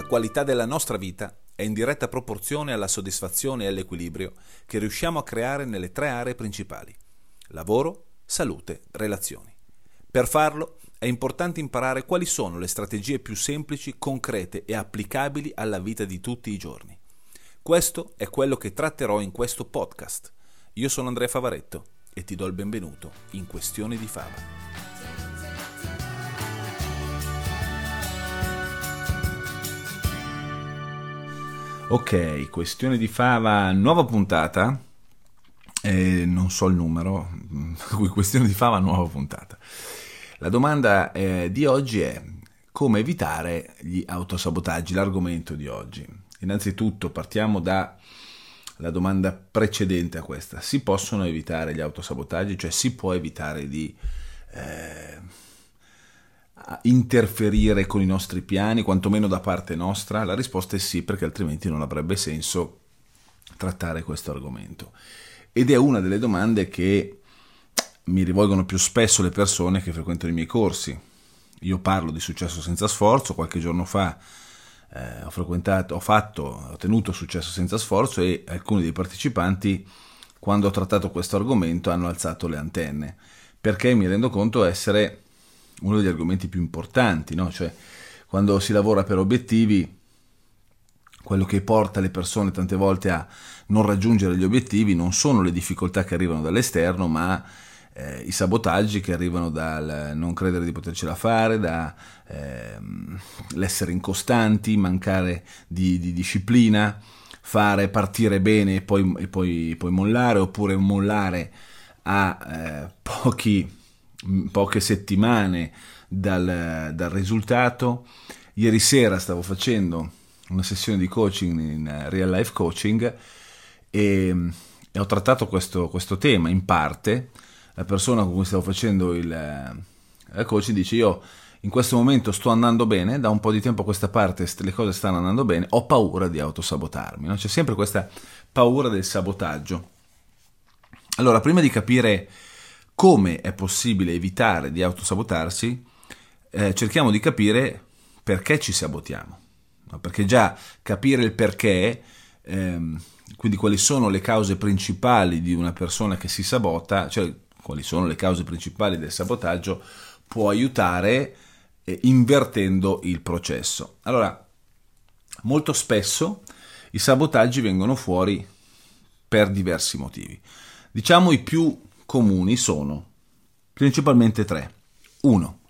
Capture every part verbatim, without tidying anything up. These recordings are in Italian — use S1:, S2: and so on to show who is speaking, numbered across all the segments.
S1: qualità della nostra vita è in diretta proporzione alla soddisfazione e all'equilibrio che riusciamo a creare nelle tre aree principali: lavoro, salute, relazioni. Per farlo è importante imparare quali sono le strategie più semplici, concrete e applicabili alla vita di tutti i giorni. Questo è quello che tratterò in questo podcast. Io sono Andrea Favaretto e ti do il benvenuto in Questioni di Fava. Ok, Questioni di Fava, nuova puntata, eh, non so il numero, Questioni di Fava, nuova puntata. La domanda eh, di oggi è: come evitare gli autosabotaggi, l'argomento di oggi. Innanzitutto partiamo dalla domanda precedente a questa: si possono evitare gli autosabotaggi? Cioè si può evitare di eh, interferire con i nostri piani, quantomeno da parte nostra? La risposta è sì, perché altrimenti non avrebbe senso trattare questo argomento. Ed è una delle domande che mi rivolgono più spesso le persone che frequentano i miei corsi. Io parlo di successo senza sforzo. Qualche giorno fa eh, ho frequentato, ho fatto, ho tenuto successo senza sforzo e alcuni dei partecipanti, quando ho trattato questo argomento, hanno alzato le antenne, perché mi rendo conto essere uno degli argomenti più importanti, no? Cioè, quando si lavora per obiettivi, quello che porta le persone tante volte a non raggiungere gli obiettivi non sono le difficoltà che arrivano dall'esterno, ma eh, i sabotaggi che arrivano dal non credere di potercela fare, da ehm, l'essere incostanti, mancare di, di disciplina, fare partire bene e poi, e poi, poi mollare, oppure mollare a eh, pochi poche settimane dal, dal risultato. Ieri sera stavo facendo una sessione di coaching in Real Life Coaching e, e ho trattato questo, questo tema in parte. La persona con cui stavo facendo il, il coaching dice: io in questo momento sto andando bene, da un po' di tempo a questa parte le cose stanno andando bene, ho paura di autosabotarmi, no? C'è sempre questa paura del sabotaggio. Allora, prima di capire come è possibile evitare di autosabotarsi, eh, cerchiamo di capire perché ci sabotiamo, no? Perché già capire il perché, ehm, quindi quali sono le cause principali di una persona che si sabota, cioè quali sono le cause principali del sabotaggio, può aiutare eh, invertendo il processo. Allora, molto spesso i sabotaggi vengono fuori per diversi motivi. Diciamo i più comuni sono principalmente tre. Uno,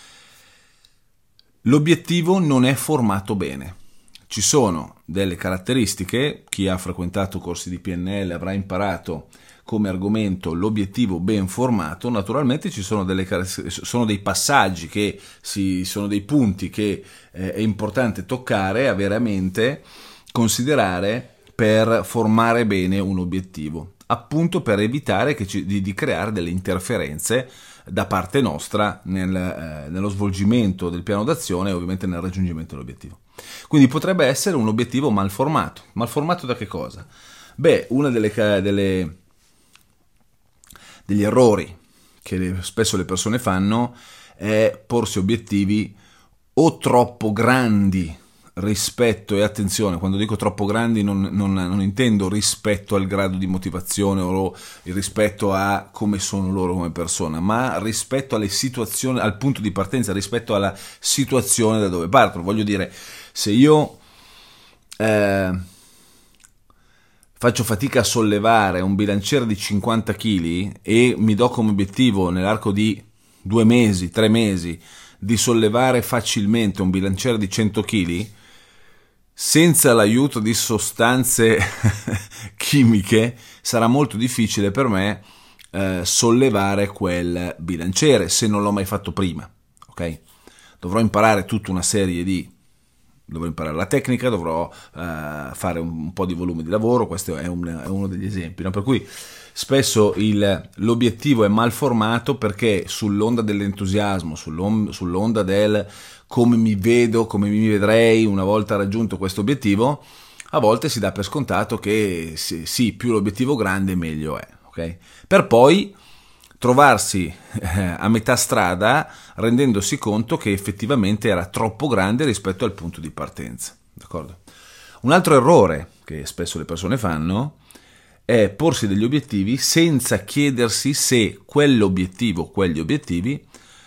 S1: l'obiettivo non è formato bene. Ci sono delle caratteristiche, chi ha frequentato corsi di P N L avrà imparato come argomento l'obiettivo ben formato. Naturalmente ci sono delle sono dei passaggi che si sono dei punti che eh, è importante toccare, avere a mente, considerare per formare bene un obiettivo, appunto per evitare che ci, di, di creare delle interferenze da parte nostra nel, eh, nello svolgimento del piano d'azione e ovviamente nel raggiungimento dell'obiettivo. Quindi potrebbe essere un obiettivo mal formato. Mal formato da che cosa? Beh, una delle, delle degli errori che le, spesso le persone fanno è porsi obiettivi o troppo grandi rispetto, e attenzione, quando dico troppo grandi non, non, non intendo rispetto al grado di motivazione o rispetto a come sono loro come persona, ma rispetto alle situazioni, al punto di partenza, rispetto alla situazione da dove partono. Voglio dire, se io eh, faccio fatica a sollevare un bilanciere di cinquanta chili e mi do come obiettivo nell'arco di due mesi, tre mesi di sollevare facilmente un bilanciere di cento chili, senza l'aiuto di sostanze chimiche sarà molto difficile per me eh, sollevare quel bilanciere, se non l'ho mai fatto prima, ok? Dovrò imparare tutta una serie di dovrò imparare la tecnica, dovrò eh, fare un, un po' di volume di lavoro. Questo è, un, è uno degli esempi, no? Per cui spesso il, l'obiettivo è mal formato perché sull'onda dell'entusiasmo, sull'onda, sull'onda del come mi vedo, come mi vedrei una volta raggiunto questo obiettivo, a volte si dà per scontato che sì, sì più l'obiettivo grande meglio è, ok? Per poi trovarsi eh, a metà strada rendendosi conto che effettivamente era troppo grande rispetto al punto di partenza. d'accordo? Un altro errore che spesso le persone fanno è porsi degli obiettivi senza chiedersi se quell'obiettivo, quegli obiettivi,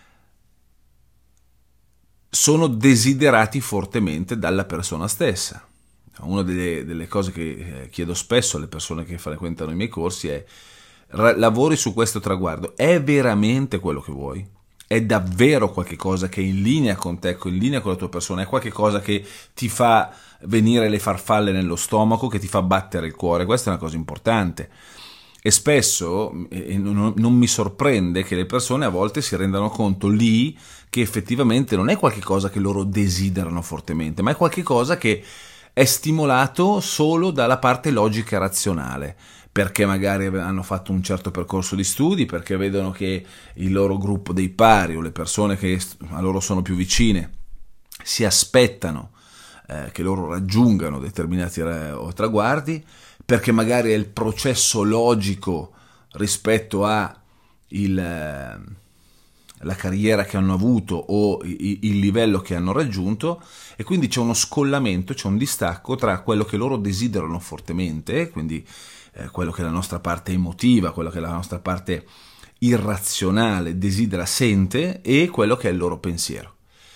S1: sono desiderati fortemente dalla persona stessa. Una delle, delle cose che chiedo spesso alle persone che frequentano i miei corsi è: lavori su questo traguardo, è veramente quello che vuoi? È davvero qualche cosa che è in linea con te, in linea con la tua persona? È qualche cosa che ti fa venire le farfalle nello stomaco, che ti fa battere il cuore? Questa è una cosa importante. E spesso eh, non, non mi sorprende che le persone a volte si rendano conto lì che effettivamente non è qualche cosa che loro desiderano fortemente, ma è qualche cosa che è stimolato solo dalla parte logica e razionale, perché magari hanno fatto un certo percorso di studi, perché vedono che il loro gruppo dei pari o le persone che a loro sono più vicine si aspettano eh, che loro raggiungano determinati eh, traguardi, perché magari è il processo logico rispetto a il, eh, la carriera che hanno avuto o il, il livello che hanno raggiunto, e quindi c'è uno scollamento, c'è un distacco tra quello che loro desiderano fortemente, quindi eh, quello che è la nostra parte emotiva, quello che è la nostra parte irrazionale desidera, sente, e quello che è il loro pensiero.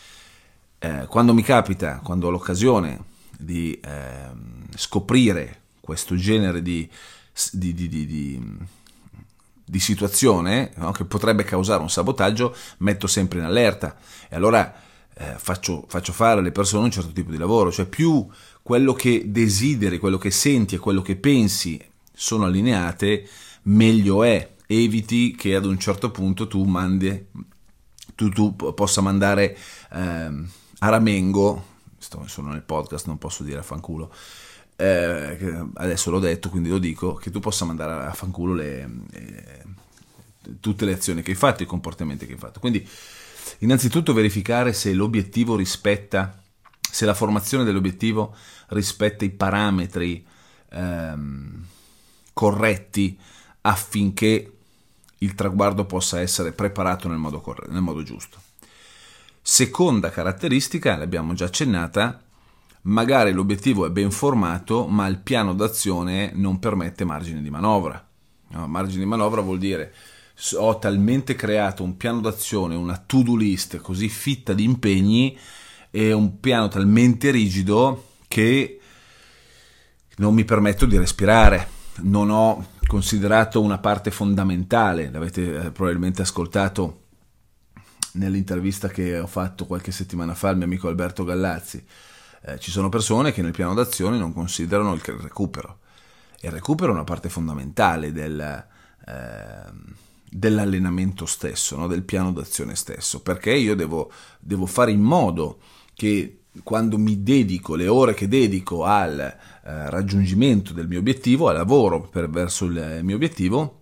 S1: Eh, quando mi capita, quando ho l'occasione di eh, scoprire questo genere di, di, di, di, di, di situazione, no, che potrebbe causare un sabotaggio, metto sempre in allerta e allora eh, faccio, faccio fare alle persone un certo tipo di lavoro, cioè più quello che desideri, quello che senti e quello che pensi sono allineate, meglio è. Eviti che ad un certo punto tu mandi tu, tu possa mandare eh, a ramengo, sto, sono nel podcast, non posso dire a fanculo, eh, adesso l'ho detto, quindi lo dico, che tu possa mandare a fanculo le, eh, tutte le azioni che hai fatto, i comportamenti che hai fatto. Quindi innanzitutto verificare se l'obiettivo rispetta, se la formazione dell'obiettivo rispetta i parametri ehm, corretti affinché il traguardo possa essere preparato nel modo corretto, nel modo giusto. Seconda caratteristica, l'abbiamo già accennata, magari l'obiettivo è ben formato, ma il piano d'azione non permette margine di manovra. No, margine di manovra vuol dire: ho talmente creato un piano d'azione, una to-do list così fitta di impegni e un piano talmente rigido che non mi permetto di respirare. Non ho considerato una parte fondamentale, l'avete eh, probabilmente ascoltato nell'intervista che ho fatto qualche settimana fa al mio amico Alberto Gallazzi. Eh, ci sono persone che nel piano d'azione non considerano il recupero, e il recupero è una parte fondamentale del, eh, dell'allenamento stesso, no? Del piano d'azione stesso, perché io devo, devo fare in modo che quando mi dedico, le ore che dedico al eh, raggiungimento del mio obiettivo, al lavoro per, verso il mio obiettivo,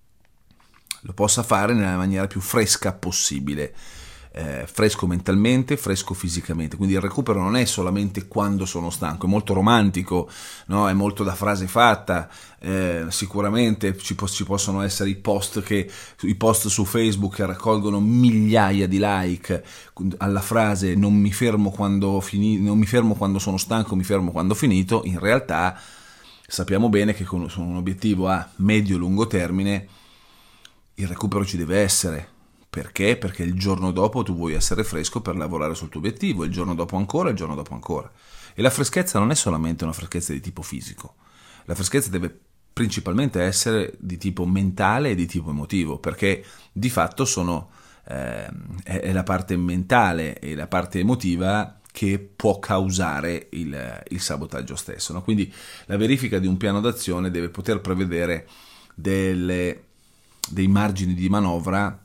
S1: lo possa fare nella maniera più fresca possibile, eh, fresco mentalmente, fresco fisicamente. Quindi il recupero non è solamente quando sono stanco, è molto romantico, no? È molto da frase fatta. Eh, sicuramente ci, po- ci possono essere i post che i post su Facebook che raccolgono migliaia di like alla frase non mi fermo quando fini- non mi fermo quando sono stanco, mi fermo quando ho finito. In realtà sappiamo bene che con un obiettivo a medio-lungo termine il recupero ci deve essere. Perché? Perché il giorno dopo tu vuoi essere fresco per lavorare sul tuo obiettivo, il giorno dopo ancora, il giorno dopo ancora. E la freschezza non è solamente una freschezza di tipo fisico, la freschezza deve principalmente essere di tipo mentale e di tipo emotivo, perché di fatto sono, eh, è la parte mentale e la parte emotiva che può causare il, il sabotaggio stesso, no? Quindi la verifica di un piano d'azione deve poter prevedere delle, dei margini di manovra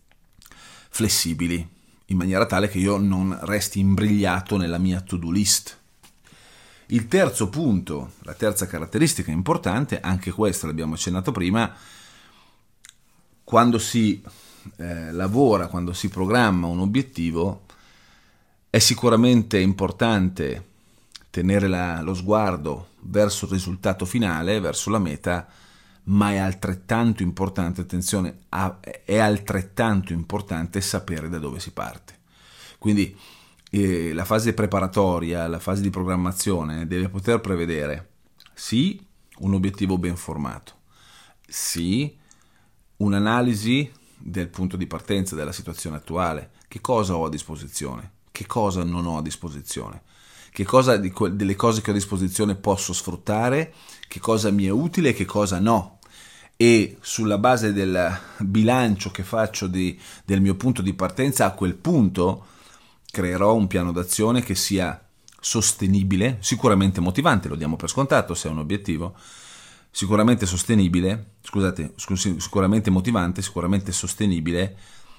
S1: flessibili, in maniera tale che io non resti imbrigliato nella mia to-do list. Il terzo punto, la terza caratteristica importante, anche questo l'abbiamo accennato prima, quando si eh, lavora, quando si programma un obiettivo, è sicuramente importante tenere la, lo sguardo verso il risultato finale, verso la meta, ma è altrettanto importante, attenzione, è altrettanto importante sapere da dove si parte. Quindi e la fase preparatoria, la fase di programmazione deve poter prevedere sì un obiettivo ben formato, sì un'analisi del punto di partenza della situazione attuale, che cosa ho a disposizione, che cosa non ho a disposizione, che cosa di que- delle cose che ho a disposizione posso sfruttare, che cosa mi è utile e che cosa no. E sulla base del bilancio che faccio di, del mio punto di partenza, a quel punto creerò un piano d'azione che sia sostenibile, sicuramente motivante, lo diamo per scontato se è un obiettivo, sicuramente sostenibile, scusate, scusi, sicuramente motivante, sicuramente sostenibile,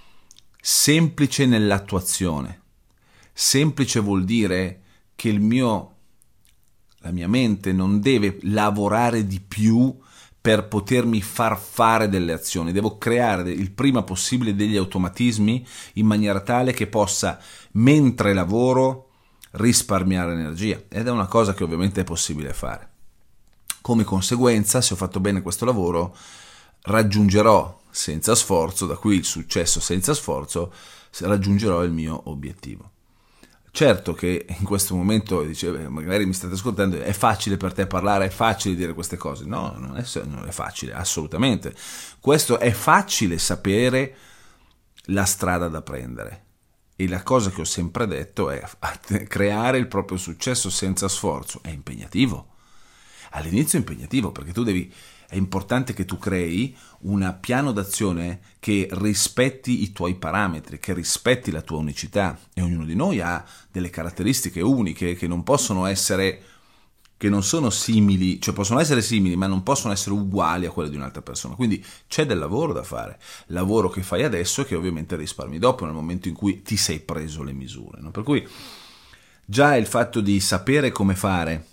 S1: semplice nell'attuazione. Semplice vuol dire che il mio, la mia mente non deve lavorare di più per potermi far fare delle azioni, devo creare il prima possibile degli automatismi in maniera tale che possa, mentre lavoro, risparmiare energia, ed è una cosa che ovviamente è possibile fare. Come conseguenza, se ho fatto bene questo lavoro, raggiungerò senza sforzo, da qui il successo senza sforzo, raggiungerò il mio obiettivo. Certo che in questo momento, dice, magari mi state ascoltando, è facile per te parlare, è facile dire queste cose. No, non è, non è facile, assolutamente. Questo è facile sapere la strada da prendere. E la cosa che ho sempre detto è creare il proprio successo senza sforzo. È impegnativo. All'inizio è impegnativo perché tu devi... È importante che tu crei un piano d'azione che rispetti i tuoi parametri, che rispetti la tua unicità, e ognuno di noi ha delle caratteristiche uniche che non possono essere, che non sono simili, cioè possono essere simili ma non possono essere uguali a quelle di un'altra persona. Quindi c'è del lavoro da fare, lavoro che fai adesso e che ovviamente risparmi dopo nel momento in cui ti sei preso le misure, no? Per cui già il fatto di sapere come fare,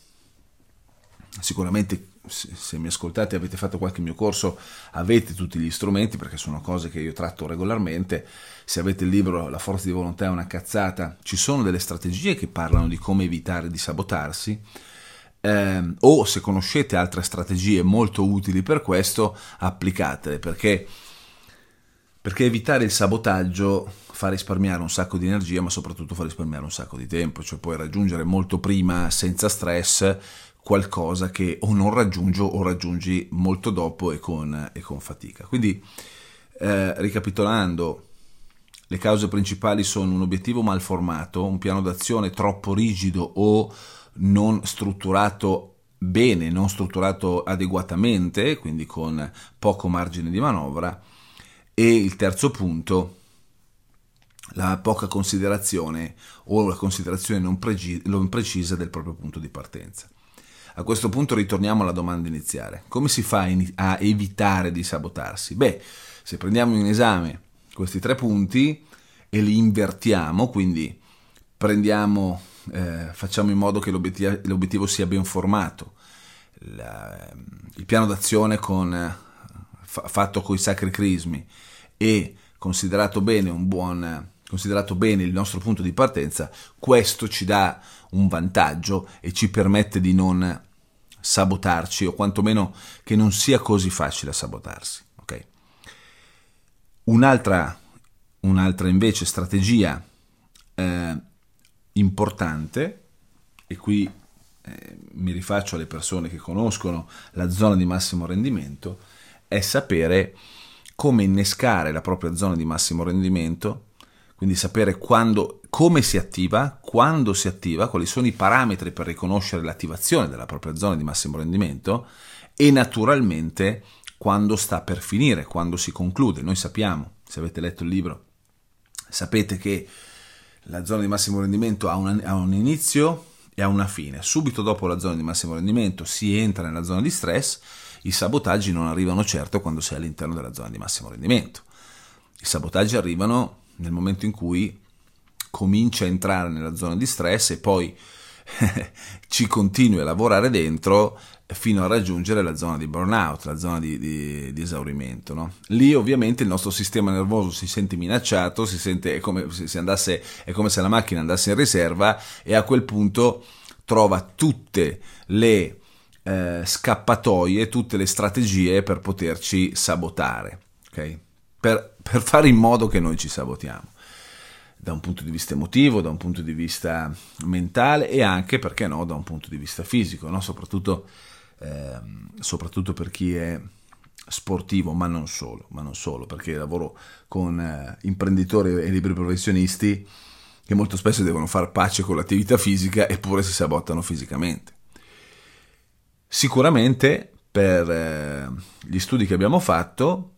S1: sicuramente se mi ascoltate e avete fatto qualche mio corso avete tutti gli strumenti, perché sono cose che io tratto regolarmente. Se avete il libro La forza di volontà è una cazzata, ci sono delle strategie che parlano di come evitare di sabotarsi, eh, o se conoscete altre strategie molto utili per questo, applicatele, perché perché evitare il sabotaggio fa risparmiare un sacco di energia, ma soprattutto fa risparmiare un sacco di tempo, cioè puoi raggiungere molto prima senza stress qualcosa che o non raggiungio o raggiungi molto dopo e con, e con fatica. Quindi eh, ricapitolando, le cause principali sono un obiettivo mal formato, un piano d'azione troppo rigido o non strutturato bene, non strutturato adeguatamente, quindi con poco margine di manovra, e il terzo punto, la poca considerazione o la considerazione non, pregi- non precisa del proprio punto di partenza. A questo punto ritorniamo alla domanda iniziale. Come si fa a evitare di sabotarsi? Beh, se prendiamo in esame questi tre punti e li invertiamo, quindi prendiamo, eh, facciamo in modo che l'obiettivo, l'obiettivo sia ben formato, la, il piano d'azione con, fa, fatto con i sacri crismi e considerato bene un buon... considerato bene il nostro punto di partenza, questo ci dà un vantaggio e ci permette di non sabotarci, o quantomeno che non sia così facile sabotarsi. Okay? Un'altra, un'altra invece strategia eh, importante, e qui eh, mi rifaccio alle persone che conoscono la zona di massimo rendimento, è sapere come innescare la propria zona di massimo rendimento. Quindi sapere quando, come si attiva, quando si attiva, quali sono i parametri per riconoscere l'attivazione della propria zona di massimo rendimento, e naturalmente quando sta per finire, quando si conclude. Noi sappiamo, se avete letto il libro, sapete che la zona di massimo rendimento ha, una, ha un inizio e ha una fine. Subito dopo la zona di massimo rendimento si entra nella zona di stress. I sabotaggi non arrivano certo quando sei all'interno della zona di massimo rendimento. I sabotaggi arrivano nel momento in cui cominci a entrare nella zona di stress e poi ci continui a lavorare dentro fino a raggiungere la zona di burnout, la zona di, di, di esaurimento, no? Lì ovviamente il nostro sistema nervoso si sente minacciato, si sente, è come se andasse, è come se la macchina andasse in riserva, e a quel punto trova tutte le eh, scappatoie, tutte le strategie per poterci sabotare, ok? Per, per fare in modo che noi ci sabotiamo. da un punto di vista emotivo, da un punto di vista mentale e anche, perché no, da un punto di vista fisico, no? Soprattutto, eh, soprattutto per chi è sportivo, ma non solo, ma non solo, perché lavoro con eh, imprenditori e liberi professionisti che molto spesso devono fare pace con l'attività fisica eppure si sabotano fisicamente. Sicuramente per eh, gli studi che abbiamo fatto,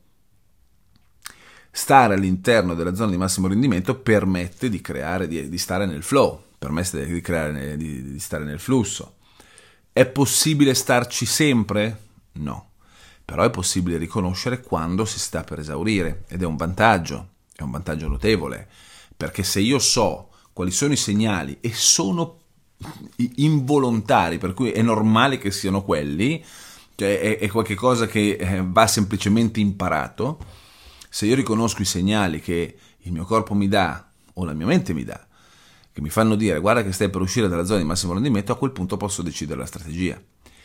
S1: stare all'interno della zona di massimo rendimento permette di creare, di, di stare nel flow, permette di, creare, di, di stare nel flusso. È possibile starci sempre? No, però è possibile riconoscere quando si sta per esaurire ed è un vantaggio, è un vantaggio notevole, perché se io so quali sono i segnali e sono involontari, per cui è normale che siano quelli, cioè è, è qualcosa che va semplicemente imparato. Se io riconosco i segnali che il mio corpo mi dà o la mia mente mi dà, che mi fanno dire guarda che stai per uscire dalla zona di massimo rendimento, a quel punto posso decidere la strategia.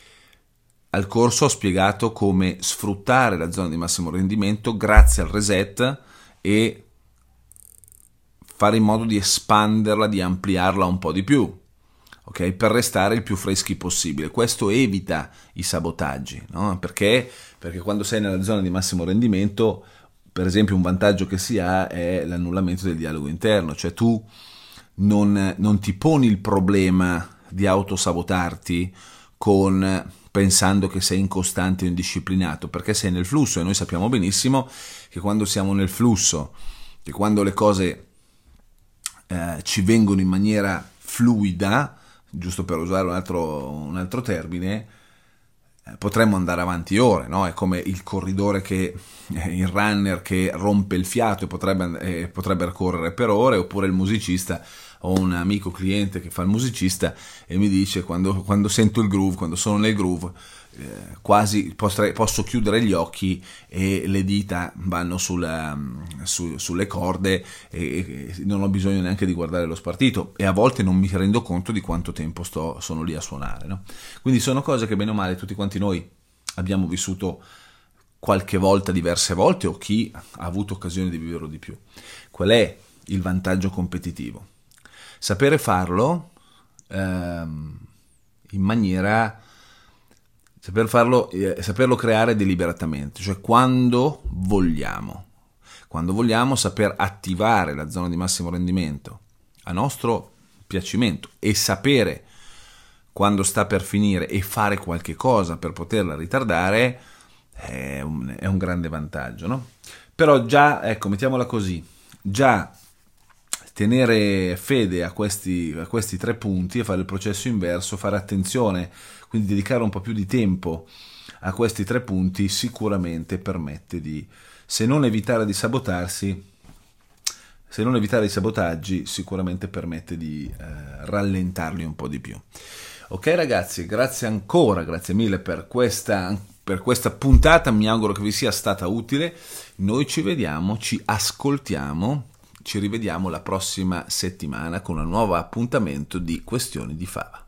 S1: Al corso ho spiegato come sfruttare la zona di massimo rendimento grazie al reset e fare in modo di espanderla, di ampliarla un po' di più, ok? Per restare il più freschi possibile. Questo evita i sabotaggi, no? Perché? Perché quando sei nella zona di massimo rendimento, per esempio, un vantaggio che si ha è l'annullamento del dialogo interno, cioè tu non, non ti poni il problema di autosabotarti con, pensando che sei incostante o indisciplinato, perché sei nel flusso e noi sappiamo benissimo che quando siamo nel flusso, che quando le cose eh, ci vengono in maniera fluida, giusto per usare un altro, un altro termine, potremmo andare avanti ore, no? È come il corridore che, il runner che rompe il fiato e potrebbe, eh, potrebbe correre per ore, oppure il musicista. Ho un amico cliente che fa il musicista e mi dice quando, quando sento il groove, quando sono nel groove, eh, quasi posso, posso chiudere gli occhi e le dita vanno sulla, su, sulle corde e, e non ho bisogno neanche di guardare lo spartito e a volte non mi rendo conto di quanto tempo sto, sono lì a suonare, no? Quindi sono cose che bene o male tutti quanti noi abbiamo vissuto qualche volta, diverse volte, o chi ha avuto occasione di viverlo di più. Qual è il vantaggio competitivo? Sapere farlo ehm, in maniera, saper farlo, eh, saperlo creare deliberatamente, cioè quando vogliamo, quando vogliamo saper attivare la zona di massimo rendimento a nostro piacimento e sapere quando sta per finire e fare qualche cosa per poterla ritardare è un, è un grande vantaggio, no? Però già, ecco, mettiamola così, già tenere fede a questi, a questi tre punti e fare il processo inverso, fare attenzione, quindi dedicare un po' più di tempo a questi tre punti sicuramente permette di, se non evitare di sabotarsi, se non evitare i sabotaggi, sicuramente permette di eh, rallentarli un po' di più. Ok ragazzi, grazie ancora, grazie mille per questa, per questa puntata, mi auguro che vi sia stata utile. Noi ci vediamo, ci ascoltiamo, ci rivediamo la prossima settimana con un nuovo appuntamento di Questioni di Fava.